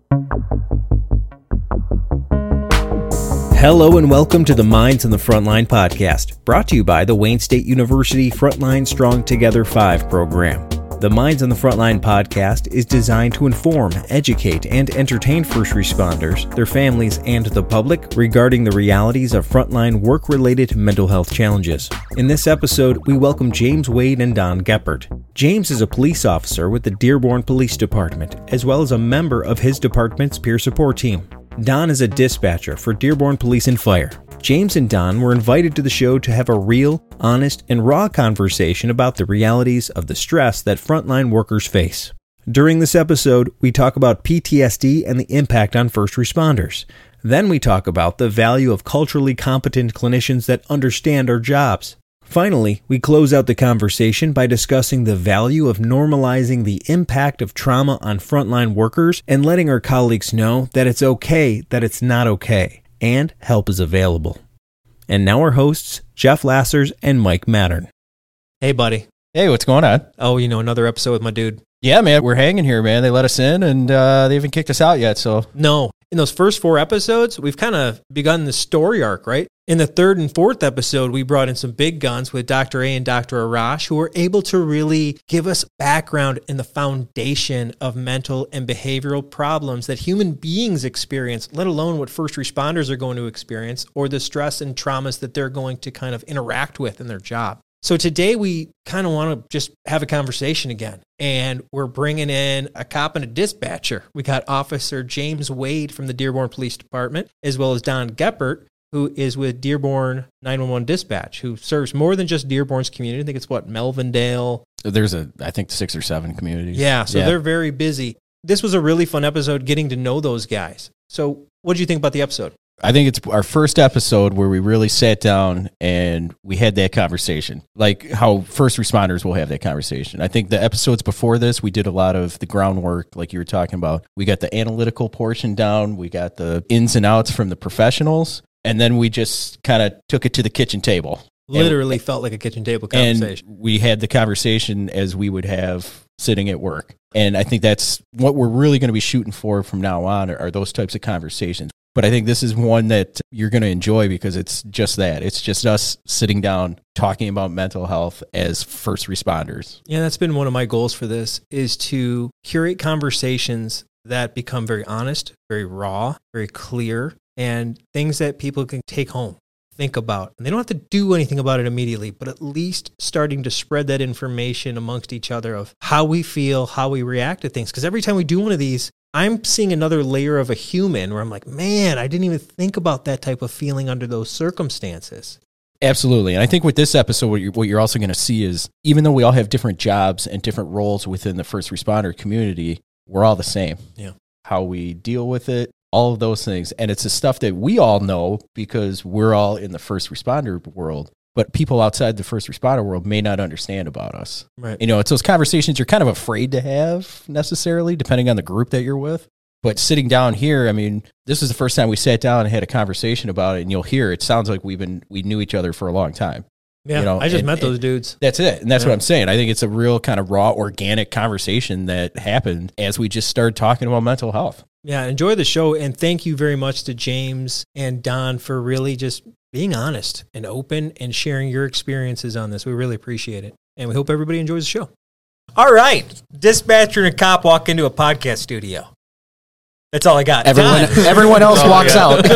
Hello and welcome to the Minds on the Frontline podcast, brought to you by the Wayne State University Frontline Strong Together 5 program. The Minds on the Frontline podcast is designed to inform, educate, and entertain first responders, their families, and the public regarding the realities of frontline work-related mental health challenges. In this episode, we welcome James Wade and Don Geppert. James is a police officer with the Dearborn Police Department, as well as a member of his department's peer support team. Don is a dispatcher for Dearborn Police and Fire. James and Don were invited to the show to have a real, honest, and raw conversation about the realities of the stress that frontline workers face. During this episode, we talk about PTSD and the impact on first responders. Then we talk about the value of culturally competent clinicians that understand our jobs. Finally, we close out the conversation by discussing the value of normalizing the impact of trauma on frontline workers and letting our colleagues know that it's okay that it's not okay, and help is available. And now our hosts, Jeff Lassers and Mike Mattern. Hey, buddy. Hey, what's going on? Oh, another episode with my dude. Yeah, man, we're hanging here, man. They let us in, and they haven't kicked us out yet, so. No. In those first 4 episodes, we've kind of begun the story arc, right? In the 3rd and 4th episode, we brought in some big guns with Dr. A and Dr. Arash, who were able to really give us background in the foundation of mental and behavioral problems that human beings experience, let alone what first responders are going to experience, or the stress and traumas that they're going to kind of interact with in their job. So today we kind of want to just have a conversation again, and we're bringing in a cop and a dispatcher. We got Officer James Wade from the Dearborn Police Department, as well as Don Geppert, who is with Dearborn 911 Dispatch, who serves more than just Dearborn's community. I think it's Melvindale. There's I think 6 or 7 communities. Yeah, so they're very busy. This was a really fun episode getting to know those guys. So what did you think about the episode? I think it's our first episode where we really sat down and we had that conversation, like how first responders will have that conversation. I think the episodes before this, we did a lot of the groundwork, like you were talking about. We got the analytical portion down. We got the ins and outs from the professionals. And then we just kind of took it to the kitchen table. Literally felt like a kitchen table conversation. And we had the conversation as we would have sitting at work. And I think that's what we're really going to be shooting for from now on are those types of conversations. But I think this is one that you're going to enjoy because it's just that. It's just us sitting down, talking about mental health as first responders. Yeah, that's been one of my goals for this, is to curate conversations that become very honest, very raw, very clear, and things that people can take home, think about. And they don't have to do anything about it immediately, but at least starting to spread that information amongst each other of how we feel, how we react to things. Because every time we do one of these, I'm seeing another layer of a human where I'm like, man, I didn't even think about that type of feeling under those circumstances. Absolutely. And I think with this episode, what you're also going to see is, even though we all have different jobs and different roles within the first responder community, we're all the same. Yeah. How we deal with it, all of those things. And it's the stuff that we all know because we're all in the first responder world. But people outside the first responder world may not understand about us. Right. It's those conversations you're kind of afraid to have necessarily, depending on the group that you're with. But sitting down here, I mean, this is the first time we sat down and had a conversation about it, and you'll hear it sounds like we knew each other for a long time. Yeah, I just met those dudes. That's it. And that's what I'm saying. I think it's a real kind of raw, organic conversation that happened as we just started talking about mental health. Yeah, enjoy the show. And thank you very much to James and Don for really just being honest and open and sharing your experiences on this. We really appreciate it. And we hope everybody enjoys the show. All right. Dispatcher and a cop walk into a podcast studio. That's all I got. Everyone else walks out.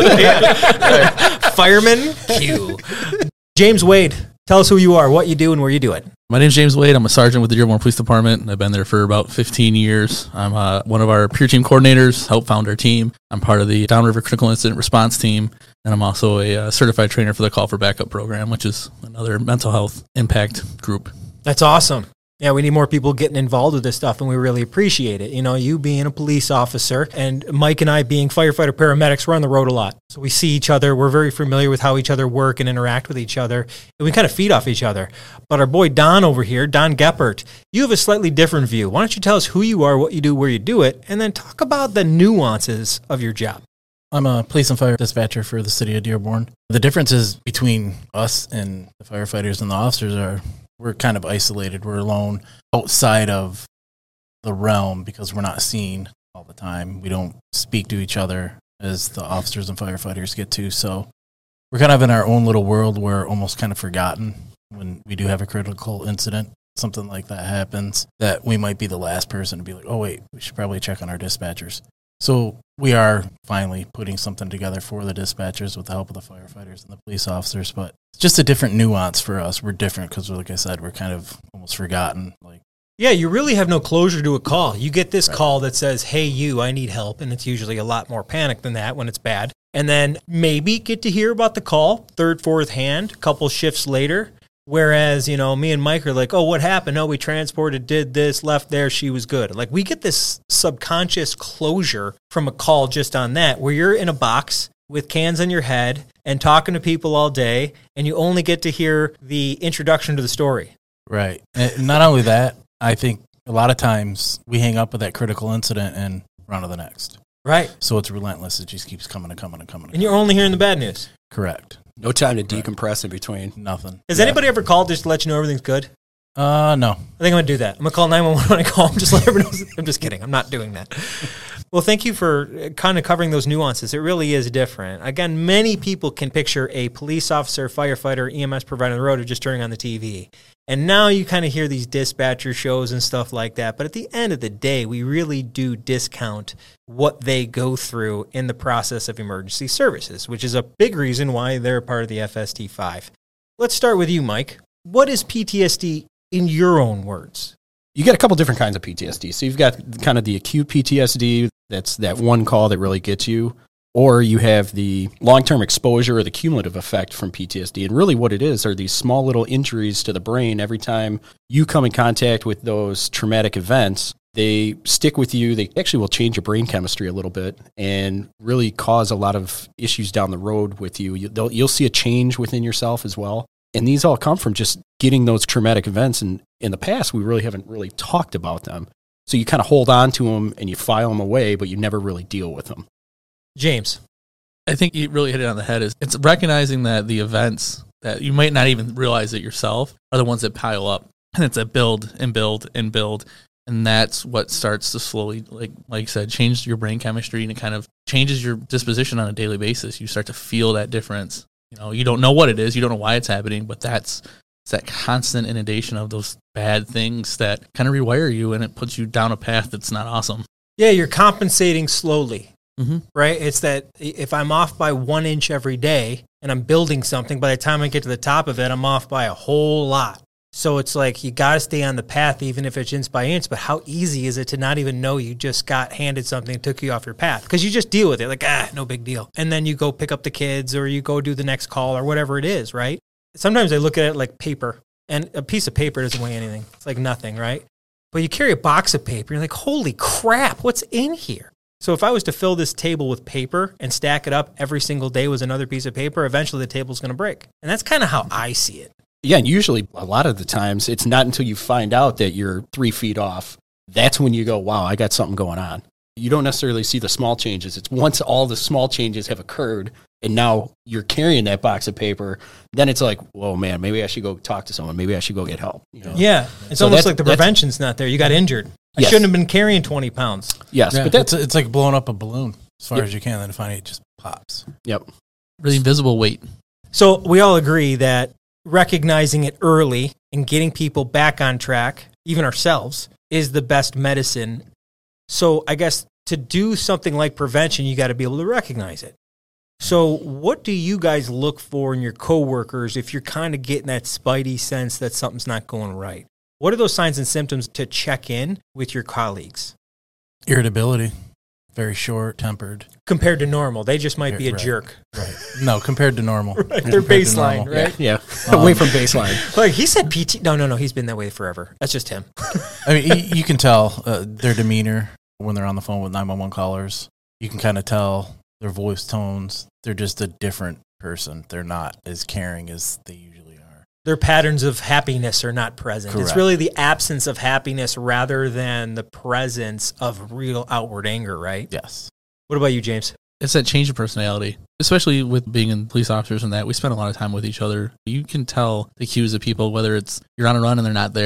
Fireman Q. James Wade, tell us who you are, what you do, and where you do it. My name's James Wade. I'm a sergeant with the Dearborn Police Department, and I've been there for about 15 years. I'm one of our peer team coordinators, helped found our team. I'm part of the Downriver Critical Incident Response Team, and I'm also a certified trainer for the Call for Backup program, which is another mental health impact group. That's awesome. Yeah, we need more people getting involved with this stuff, and we really appreciate it. You being a police officer and Mike and I being firefighter paramedics, we're on the road a lot. So we see each other. We're very familiar with how each other work and interact with each other, and we kind of feed off each other. But our boy Don over here, Don Geppert, you have a slightly different view. Why don't you tell us who you are, what you do, where you do it, and then talk about the nuances of your job. I'm a police and fire dispatcher for the city of Dearborn. The differences between us and the firefighters and the officers are we're kind of isolated. We're alone outside of the realm because we're not seen all the time. We don't speak to each other as the officers and firefighters get to. So we're kind of in our own little world where we're almost kind of forgotten when we do have a critical incident. Something like that happens, that we might be the last person to be like, oh, wait, we should probably check on our dispatchers. So we are finally putting something together for the dispatchers with the help of the firefighters and the police officers. But it's just a different nuance for us. We're different because, like I said, we're kind of almost forgotten. Like, yeah, you really have no closure to a call. You get this call that says, hey, you, I need help. And it's usually a lot more panic than that when it's bad. And then maybe get to hear about the call, third, fourth hand, a couple shifts later. Whereas, you know, me and Mike are like, oh, what happened? Oh, we transported, did this, left there, she was good. Like, we get this subconscious closure from a call just on that, where you're in a box with cans on your head and talking to people all day, and you only get to hear the introduction to the story. right. And not only that, I think a lot of times we hang up with that critical incident and we're on to the next. Right. So it's relentless. It just keeps coming and coming and coming. And you're only hearing the bad news. Correct. No time to decompress in between. Nothing. Has anybody ever called just to let you know everything's good? No. I think I'm going to do that. I'm going to call 911 when I call them, just let everyone know. I'm just kidding. I'm not doing that. Well, thank you for kind of covering those nuances. It really is different. Again, many people can picture a police officer, firefighter, EMS provider on the road of just turning on the TV. And now you kind of hear these dispatcher shows and stuff like that. But at the end of the day, we really do discount what they go through in the process of emergency services, which is a big reason why they're a part of the FST-5. Let's start with you, Mike. What is PTSD in your own words? You got a couple different kinds of PTSD. So you've got kind of the acute PTSD, that's that one call that really gets you, or you have the long-term exposure or the cumulative effect from PTSD. And really what it is are these small little injuries to the brain. Every time you come in contact with those traumatic events, they stick with you. They actually will change your brain chemistry a little bit and really cause a lot of issues down the road with you. You'll see a change within yourself as well. And these all come from just getting those traumatic events. And in the past, we really haven't really talked about them. So you kind of hold on to them and you file them away, but you never really deal with them. James. I think you really hit it on the head. It's recognizing that the events that you might not even realize it yourself are the ones that pile up. And it's a build and build and build. And that's what starts to slowly, like you said, change your brain chemistry, and it kind of changes your disposition on a daily basis. You start to feel that difference. You know, you don't know what it is, you don't know why it's happening, but it's that constant inundation of those bad things that kind of rewire you, and it puts you down a path that's not awesome. Yeah, you're compensating slowly, Mm-hmm. right? It's that if I'm off by 1 inch every day and I'm building something, by the time I get to the top of it, I'm off by a whole lot. So it's like you got to stay on the path, even if it's inch by inch. But how easy is it to not even know you just got handed something and took you off your path? Because you just deal with it like, no big deal. And then you go pick up the kids or you go do the next call or whatever it is, right? Sometimes I look at it like paper, and a piece of paper doesn't weigh anything. It's like nothing, right? But you carry a box of paper, you're like, holy crap, what's in here? So if I was to fill this table with paper and stack it up every single day with another piece of paper, eventually the table's going to break. And that's kind of how I see it. Yeah, and usually a lot of the times it's not until you find out that you're 3 feet off. That's when you go, wow, I got something going on. You don't necessarily see the small changes. It's once all the small changes have occurred and now you're carrying that box of paper, then it's like, whoa, man, maybe I should go talk to someone. Maybe I should go get help. You know? Yeah, it's So almost that's- like the prevention's not there. You got injured. I Yes. shouldn't have been carrying 20 pounds. Yes, Yeah, but that's it's like blowing up a balloon as far Yep. as you can, then finally it just pops. Yep. Really invisible weight. So we all agree that recognizing it early and getting people back on track, even ourselves, is the best medicine. So I guess to do something like prevention, you got to be able to recognize it. So what do you guys look for in your coworkers if you're kind of getting that spidey sense that something's not going right? What are those signs and symptoms to check in with your colleagues? Irritability, very short-tempered. Compared to normal, they just might be a Right. jerk. Right. No, compared to normal. Right, their Compared to baseline, normal. right? Yeah. Away from baseline. Like he said PT. No, he's been that way forever. That's just him. I mean, you can tell their demeanor when they're on the phone with 911 callers. You can kind of tell their voice tones. They're just a different person. They're not as caring as they usually are. Their patterns of happiness are not present. It's Correct. really the absence of happiness rather than the presence of real outward anger, right? Yes. What about you, James? It's that change of personality, especially with being in police officers and that. We spend a lot of time with each other. You can tell the cues of people, whether it's you're on a run and they're not there,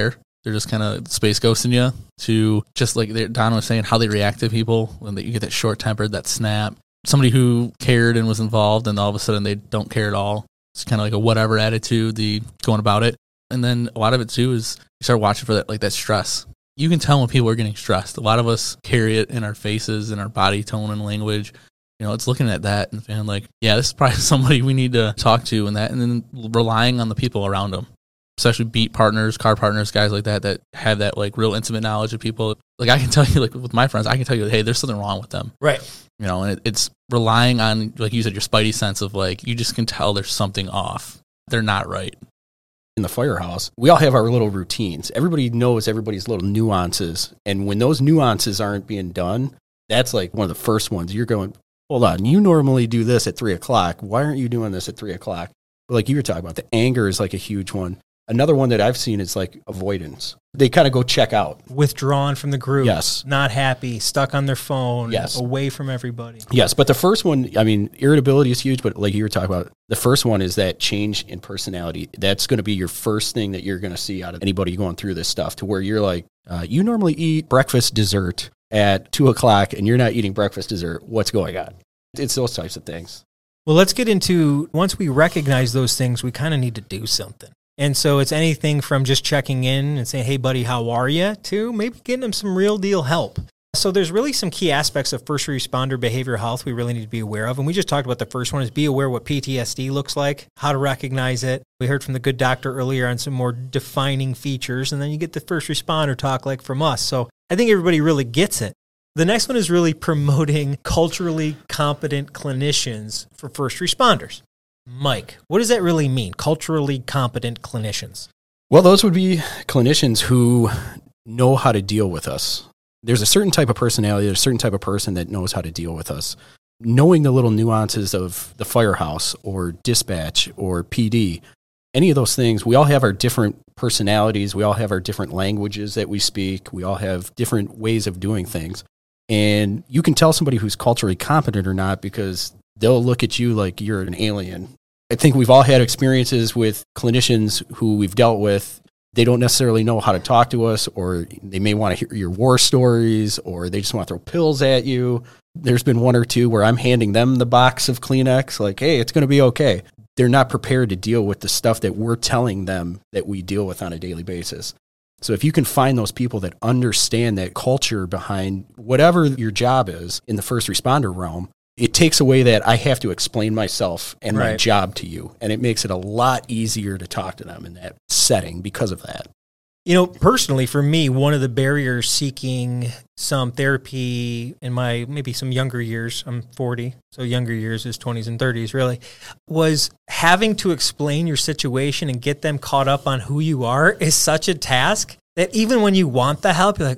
They're just kind of space ghosting you, to just like Don was saying, how they react to people when you get that short-tempered, that snap. Somebody who cared and was involved, and all of a sudden they don't care at all. It's kind of like a whatever attitude, the going about it. And then a lot of it too is you start watching for that stress. You can tell when people are getting stressed. A lot of us carry it in our faces, in our body tone and language. It's looking at that and feeling like, yeah, this is probably somebody we need to talk to, and then relying on the people around them, especially beat partners, car partners, guys like that have that like real intimate knowledge of people. Like I can tell you, like with my friends, I can tell you, hey, there's something wrong with them. Right. And it's relying on, like you said, your spidey sense of like, you just can tell there's something off. They're not right. In the firehouse, we all have our little routines. Everybody knows everybody's little nuances. And when those nuances aren't being done, that's like one of the first ones. You're going, hold on, you normally do this at 3:00. Why aren't you doing this at 3:00? But like you were talking about, the anger is like a huge one. Another one that I've seen is like avoidance. They kind of go check out. Withdrawn from the group. Yes. Not happy, stuck on their phone. Yes. Away from everybody. Yes, but the first one, I mean, irritability is huge, but like you were talking about, the first one is that change in personality. That's going to be your first thing that you're going to see out of anybody going through this stuff, to where you're like, you normally eat breakfast dessert at 2:00 and you're not eating breakfast dessert. What's going on? It's those types of things. Well, let's get into, once we recognize those things, we kind of need to do something. And so it's anything from just checking in and saying, hey, buddy, how are you? To maybe getting them some real deal help. So there's really some key aspects of first responder behavioral health we really need to be aware of. And we just talked about the first one is be aware what PTSD looks like, how to recognize it. We heard from the good doctor earlier on some more defining features. And then you get the first responder talk like from us. So I think everybody really gets it. The next one is really promoting culturally competent clinicians for first responders. Mike, what does that really mean, culturally competent clinicians? Well, those would be clinicians who know how to deal with us. There's a certain type of personality, there's a certain type of person that knows how to deal with us. Knowing the little nuances of the firehouse or dispatch or PD, any of those things, we all have our different personalities, we all have our different languages that we speak, we all have different ways of doing things. And you can tell somebody who's culturally competent or not because they'll look at you like you're an alien. I think we've all had experiences with clinicians who we've dealt with. They don't necessarily know how to talk to us, or they may want to hear your war stories, or they just want to throw pills at you. There's been one or two where I'm handing them the box of Kleenex, like, hey, it's going to be okay. They're not prepared to deal with the stuff that we're telling them that we deal with on a daily basis. So if you can find those people that understand that culture behind whatever your job is in the first responder realm, it takes away that I have to explain myself and my job to you. And it makes it a lot easier to talk to them in that setting because of that. Personally, for me, one of the barriers seeking some therapy in my maybe some younger years, I'm 40, so younger years is 20s and 30s really, was having to explain your situation and get them caught up on who you are is such a task that even when you want the help, you're like,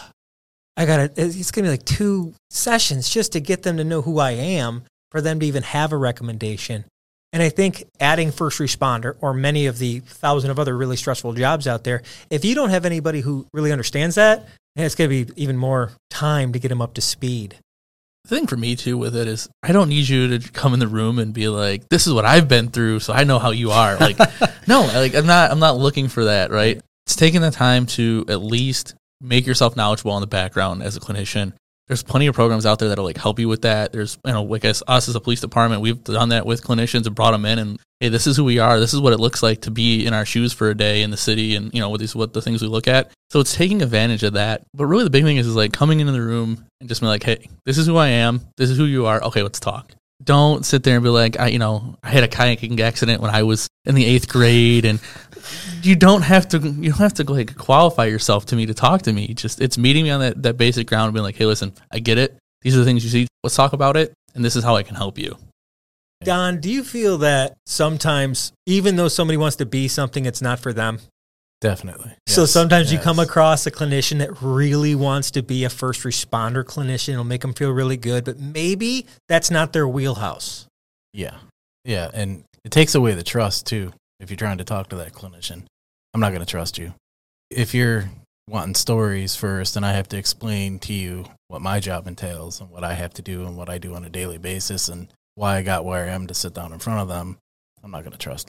it's going to be like 2 sessions just to get them to know who I am, for them to even have a recommendation. And I think adding first responder or many of the 1,000 of other really stressful jobs out there, if you don't have anybody who really understands that, it's going to be even more time to get them up to speed. The thing for me too with it is I don't need you to come in the room and be like, this is what I've been through, so I know how you are. Like, no, like I'm not looking for that, right? It's taking the time to at least make yourself knowledgeable in the background as a clinician. There's plenty of programs out there that'll like help you with that. There's, like us as a police department, we've done that with clinicians and brought them in and, hey, this is who we are. This is what it looks like to be in our shoes for a day in the city and, what the things we look at. So it's taking advantage of that. But really the big thing is like coming into the room and just be like, hey, this is who I am. This is who you are. Okay, let's talk. Don't sit there and be like, I had a kayaking accident when I was in the 8th grade, and you don't have to like qualify yourself to me to talk to me. Just it's meeting me on that basic ground and being like, hey, listen, I get it. These are the things you see. Let's talk about it, and this is how I can help you. Don, do you feel that sometimes, even though somebody wants to be something, it's not for them? Definitely. So sometimes you come across a clinician that really wants to be a first responder clinician. It'll make them feel really good, but maybe that's not their wheelhouse. Yeah. Yeah. And it takes away the trust too. If you're trying to talk to that clinician, I'm not going to trust you. If you're wanting stories first, and I have to explain to you what my job entails and what I have to do and what I do on a daily basis and why I got where I am to sit down in front of them, I'm not going to trust them.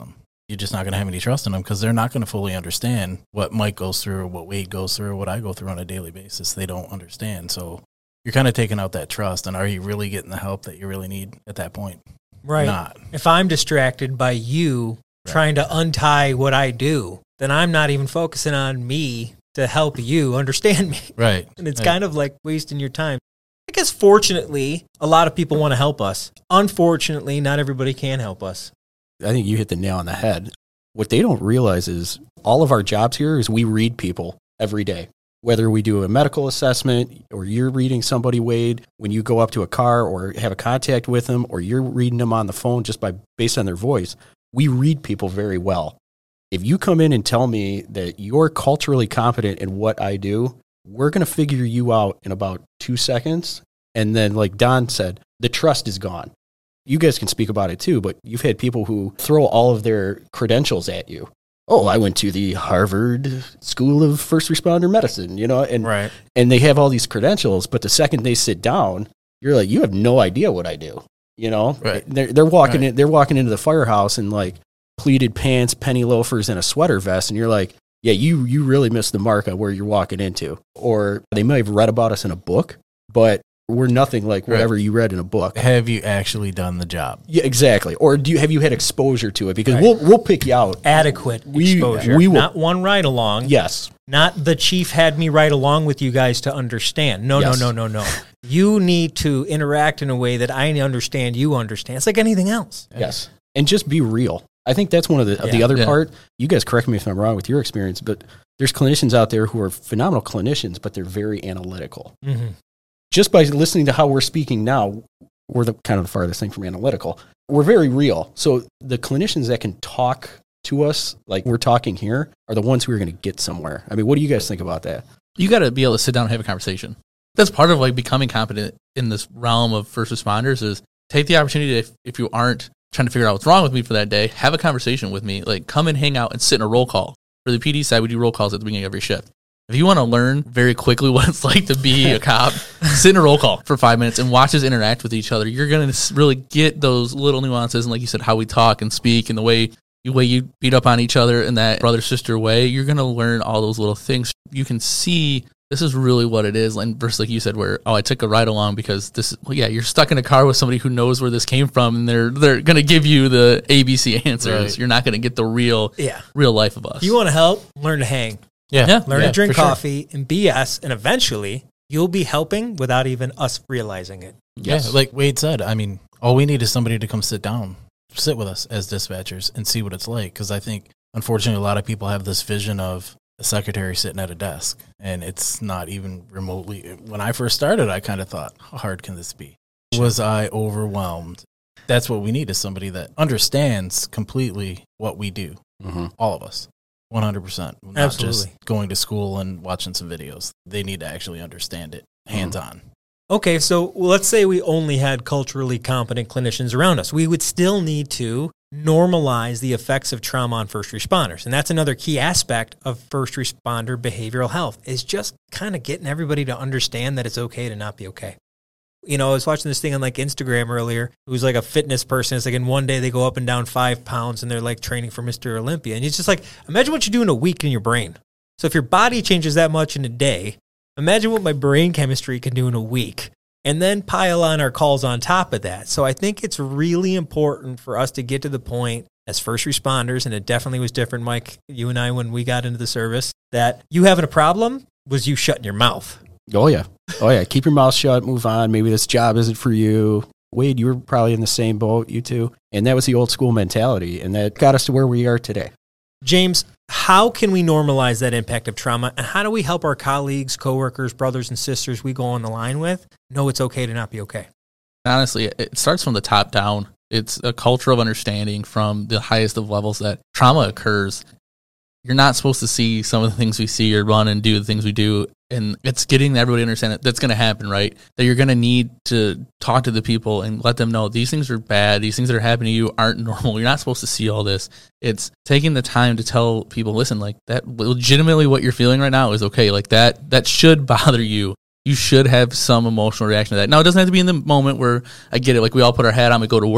you're just not going to have any trust in them because they're not going to fully understand what Mike goes through, or what Wade goes through, or what I go through on a daily basis. They don't understand. So you're kind of taking out that trust. And are you really getting the help that you really need at that point? Right. Not. If I'm distracted by you trying to untie what I do, then I'm not even focusing on me to help you understand me. Right. And it's kind of like wasting your time. I guess fortunately, a lot of people want to help us. Unfortunately, not everybody can help us. I think you hit the nail on the head. What they don't realize is all of our jobs here is we read people every day. Whether we do a medical assessment or you're reading somebody, Wade, when you go up to a car or have a contact with them, or you're reading them on the phone just based on their voice, we read people very well. If you come in and tell me that you're culturally competent in what I do, we're going to figure you out in about 2 seconds. And then, like Don said, the trust is gone. You guys can speak about it too, but you've had people who throw all of their credentials at you. Oh, I went to the Harvard School of First Responder Medicine, and they have all these credentials, but the second they sit down, you're like, you have no idea what I do, Right. They're walking in, they're walking into the firehouse in like pleated pants, penny loafers, and a sweater vest, and you're like, yeah, you really missed the mark on where you're walking into. Or they may have read about us in a book, but we're nothing like whatever you read in a book. Have you actually done the job? Yeah, exactly. Or have you had exposure to it? Because we'll pick you out. Adequate exposure. We will, not one ride along. Yes. Not the chief had me ride along with you guys to understand. No. You need to interact in a way that I understand, you understand. It's like anything else. Yes. And just be real. I think that's one of the other part. You guys correct me if I'm wrong with your experience, but there's clinicians out there who are phenomenal clinicians, but they're very analytical. Mm-hmm. Just by listening to how we're speaking now, we're the kind of the farthest thing from analytical. We're very real. So the clinicians that can talk to us like we're talking here are the ones who are going to get somewhere. I mean, what do you guys think about that? You got to be able to sit down and have a conversation. That's part of like becoming competent in this realm of first responders is take the opportunity if you aren't trying to figure out what's wrong with me for that day, have a conversation with me. Like come and hang out and sit in a roll call. For the PD side, we do roll calls at the beginning of every shift. If you want to learn very quickly what it's like to be a cop, sit in a roll call for 5 minutes and watch us interact with each other. You're going to really get those little nuances and, like you said, how we talk and speak and the way you beat up on each other in that brother-sister way. You're going to learn all those little things. You can see this is really what it is. And versus like you said, where, I took a ride along because you're stuck in a car with somebody who knows where this came from and they're going to give you the ABC answers. Right. You're not going to get the real life of us. You want to help? Learn to hang. Yeah. Learn to drink coffee and BS, and eventually you'll be helping without even us realizing it. Yes. Yeah, like Wade said, I mean, all we need is somebody to come sit with us as dispatchers and see what it's like. Because I think, unfortunately, a lot of people have this vision of a secretary sitting at a desk, and it's not even remotely. When I first started, I kind of thought, how hard can this be? Was I overwhelmed? That's what we need is somebody that understands completely what we do, all of us. 100%. Not just going to school and watching some videos. They need to actually understand it hands-on. Okay, so let's say we only had culturally competent clinicians around us. We would still need to normalize the effects of trauma on first responders. And that's another key aspect of first responder behavioral health is just kind of getting everybody to understand that it's okay to not be okay. I was watching this thing on like Instagram earlier. It was like a fitness person. It's like in one day they go up and down 5 pounds and they're like training for Mr. Olympia. And it's just like, imagine what you do in a week in your brain. So if your body changes that much in a day, imagine what my brain chemistry can do in a week. And then pile on our calls on top of that. So I think it's really important for us to get to the point as first responders, and it definitely was different, Mike, you and I, when we got into the service, that you having a problem was you shutting your mouth. Oh, yeah. Keep your mouth shut, move on. Maybe this job isn't for you. Wade, you were probably in the same boat, you too. And that was the old school mentality, and that got us to where we are today. James, how can we normalize that impact of trauma, and how do we help our colleagues, coworkers, brothers and sisters we go on the line with know it's okay to not be okay? Honestly, it starts from the top down. It's a culture of understanding from the highest of levels that trauma occurs. You're not supposed to see some of the things we see or run and do the things we do. And it's getting everybody to understand that that's going to happen, right? That you're going to need to talk to the people and let them know these things are bad. These things that are happening to you aren't normal. You're not supposed to see all this. It's taking the time to tell people, listen, like that legitimately what you're feeling right now is okay. Like that should bother you. You should have some emotional reaction to that. Now, it doesn't have to be in the moment where I get it. Like we all put our hat on, we go to work.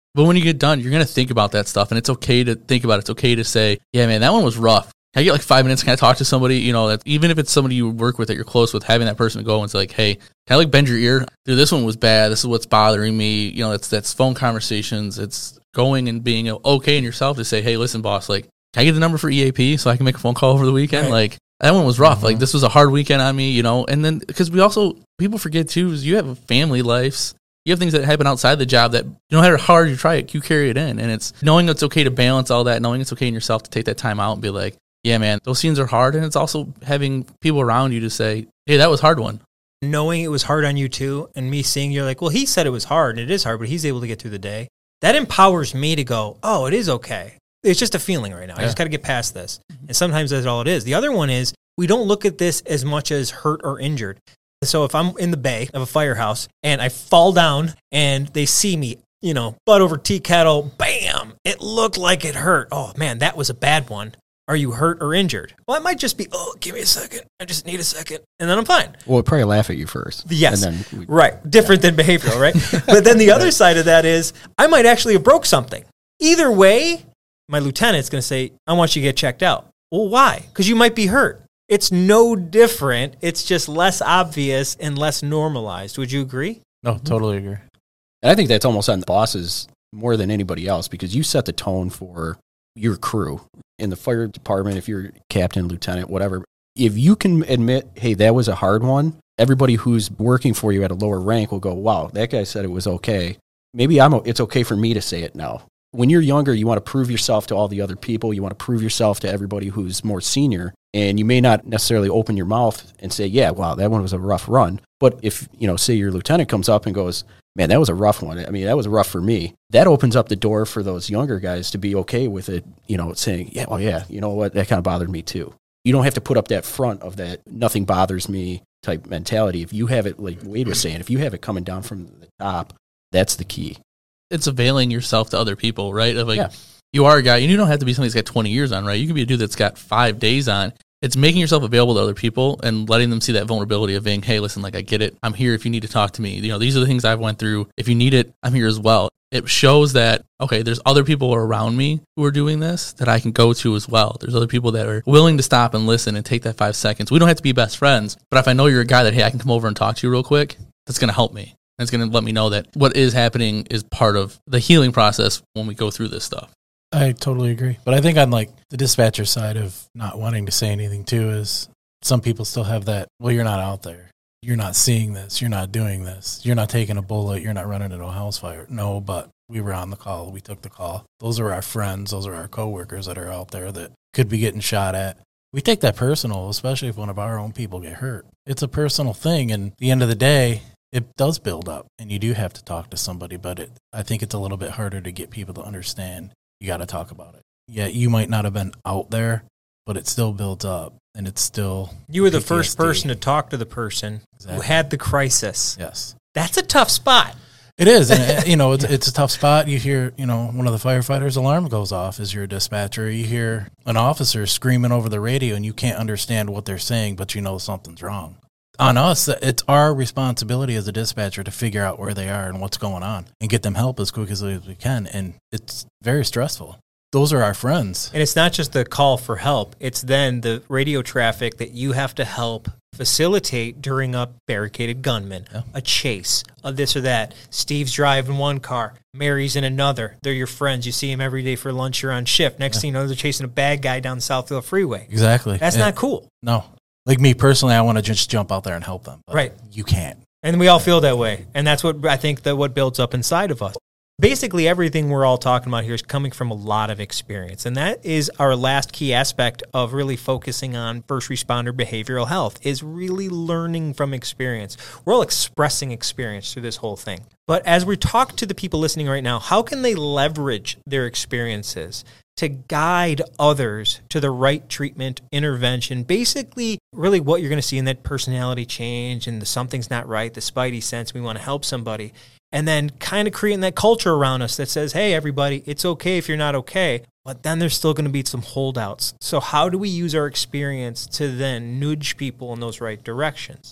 But when you get done, you're going to think about that stuff, and it's okay to think about it. It's okay to say, yeah, man, that one was rough. Can I get like 5 minutes? Can I talk to somebody? You know, that even if it's somebody you work with that you're close with, having that person go and say like, hey, can I like bend your ear? Dude, this one was bad. This is what's bothering me. You know, that's phone conversations. It's going and being okay in yourself to say, hey, listen, boss, like, can I get the number for EAP so I can make a phone call over the weekend? Right. Like, that one was rough. Mm-hmm. Like, this was a hard weekend on me, you know? And then, because people forget too, is you have a family lives. You have things that happen outside the job that no matter how hard you try it, you carry it in. And it's knowing it's okay to balance all that, knowing it's okay in yourself to take that time out and be like, yeah, man, those scenes are hard. And it's also having people around you to say, hey, that was a hard one. Knowing it was hard on you too, and me seeing you're like, well, he said it was hard, and it is hard, but he's able to get through the day. That empowers me to go, oh, it is okay. It's just a feeling right now. I just got to get past this. And sometimes that's all it is. The other one is we don't look at this as much as hurt or injured. So if I'm in the bay of a firehouse and I fall down and they see me, you know, butt over tea kettle, bam, it looked like it hurt. Oh, man, that was a bad one. Are you hurt or injured? Well, it might just be, oh, give me a second. I just need a second. And then I'm fine. Well, we'll probably laugh at you first. Yes. And then right. Different than behavioral, right? But then the other side of that is I might actually have broke something. Either way, my lieutenant's going to say, I want you to get checked out. Well, why? Because you might be hurt. It's no different. It's just less obvious and less normalized. Would you agree? No, totally agree. And I think that's almost on the bosses more than anybody else because you set the tone for your crew. In the fire department, if you're captain, lieutenant, whatever, if you can admit, hey, that was a hard one, everybody who's working for you at a lower rank will go, wow, that guy said it was okay. Maybe it's okay for me to say it now. When you're younger, you want to prove yourself to all the other people. You want to prove yourself to everybody who's more senior. And you may not necessarily open your mouth and say, yeah, wow, that one was a rough run. But if, you know, say your lieutenant comes up and goes, man, that was a rough one. I mean, that was rough for me. That opens up the door for those younger guys to be okay with it, you know, saying, yeah, well, yeah, you know what, that kind of bothered me too. You don't have to put up that front of that nothing bothers me type mentality. If you have it, like Wade was saying, if you have it coming down from the top, that's the key. It's availing yourself to other people, right? Of like, you are a guy, and you don't have to be somebody that's got 20 years on, right? You can be a dude that's got 5 days on. It's making yourself available to other people and letting them see that vulnerability of being, hey, listen, like, I get it. I'm here if you need to talk to me. You know, these are the things I've went through. If you need it, I'm here as well. It shows that, okay, there's other people around me who are doing this that I can go to as well. There's other people that are willing to stop and listen and take that 5 seconds. We don't have to be best friends, but if I know you're a guy that, hey, I can come over and talk to you real quick, that's going to help me. And it's going to let me know that what is happening is part of the healing process when we go through this stuff. I totally agree. But I think on like the dispatcher side of not wanting to say anything too is some people still have that, well, you're not out there. You're not seeing this. You're not doing this. You're not taking a bullet. You're not running into a house fire. No, but we were on the call. We took the call. Those are our friends. Those are our coworkers that are out there that could be getting shot at. We take that personal, especially if one of our own people get hurt. It's a personal thing. And at the end of the day, it does build up and you do have to talk to somebody, but I think it's a little bit harder to get people to understand. You got to talk about it. Yeah, you might not have been out there, but it still builds up, and it's still You were the first person to talk to the person who had the crisis. Yes. That's a tough spot. It is, and you know, it's a tough spot. You hear, you know, one of the firefighters' alarm goes off as you're a dispatcher. You hear an officer screaming over the radio, and you can't understand what they're saying, but you know something's wrong. On us, it's our responsibility as a dispatcher to figure out where they are and what's going on and get them help as quick as we can. And it's very stressful. Those are our friends. And it's not just the call for help. It's then the radio traffic that you have to help facilitate during a barricaded gunman, a chase, a this or that. Steve's driving one car, Mary's in another. They're your friends. You see him every day for lunch. You're on shift. Next thing you know, they're chasing a bad guy down the Southfield Freeway. Exactly. That's not cool. No. Like me personally, I want to just jump out there and help them. But right. You can't. And we all feel that way. And that's what I think that what builds up inside of us. Basically, everything we're all talking about here is coming from a lot of experience. And that is our last key aspect of really focusing on first responder behavioral health is really learning from experience. We're all expressing experience through this whole thing. But as we talk to the people listening right now, how can they leverage their experiences to guide others to the right treatment, intervention, basically really what you're going to see in that personality change and the something's not right, the spidey sense, we want to help somebody, and then kind of creating that culture around us that says, hey, everybody, it's okay if you're not okay, but then there's still going to be some holdouts. So how do we use our experience to then nudge people in those right directions?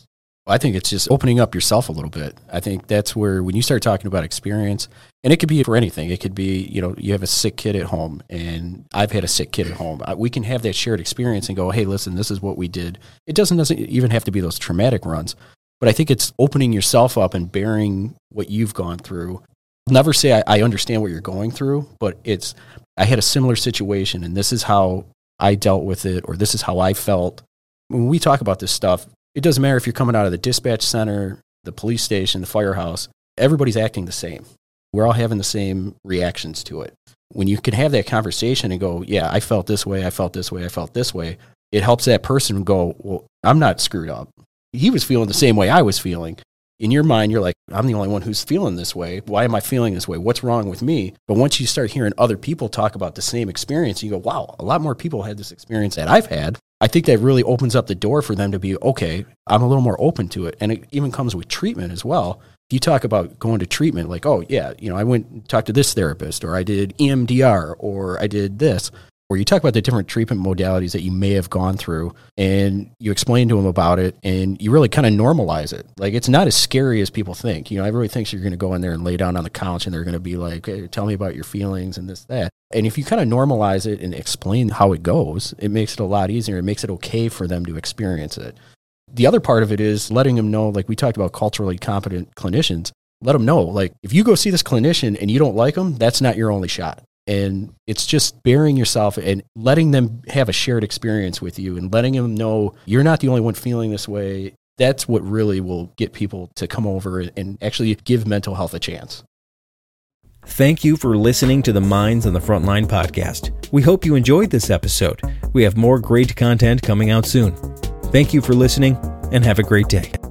I think it's just opening up yourself a little bit. I think that's where when you start talking about experience, and it could be for anything. It could be, you have a sick kid at home, and I've had a sick kid at home. We can have that shared experience and go, hey, listen, this is what we did. It doesn't even have to be those traumatic runs. But I think it's opening yourself up and bearing what you've gone through. I'll never say I understand what you're going through, but I had a similar situation, and this is how I dealt with it, or this is how I felt. When we talk about this stuff, it doesn't matter if you're coming out of the dispatch center, the police station, the firehouse, everybody's acting the same. We're all having the same reactions to it. When you can have that conversation and go, yeah, I felt this way, I felt this way, I felt this way, it helps that person go, well, I'm not screwed up. He was feeling the same way I was feeling. In your mind, you're like, I'm the only one who's feeling this way. Why am I feeling this way? What's wrong with me? But once you start hearing other people talk about the same experience, you go, wow, a lot more people had this experience that I've had. I think that really opens up the door for them to be, okay, I'm a little more open to it. And it even comes with treatment as well. If you talk about going to treatment, like, oh, yeah, I went and talked to this therapist, or I did EMDR, or I did this. Or you talk about the different treatment modalities that you may have gone through, and you explain to them about it, and you really kind of normalize it. Like, it's not as scary as people think. Everybody thinks you're going to go in there and lay down on the couch, and they're going to be like, hey, tell me about your feelings and this, that. And if you kind of normalize it and explain how it goes, it makes it a lot easier. It makes it okay for them to experience it. The other part of it is letting them know, like we talked about culturally competent clinicians, let them know, like, if you go see this clinician and you don't like them, that's not your only shot. And it's just bearing yourself and letting them have a shared experience with you and letting them know you're not the only one feeling this way. That's what really will get people to come over and actually give mental health a chance. Thank you for listening to the Minds on the Frontline podcast. We hope you enjoyed this episode. We have more great content coming out soon. Thank you for listening, and have a great day.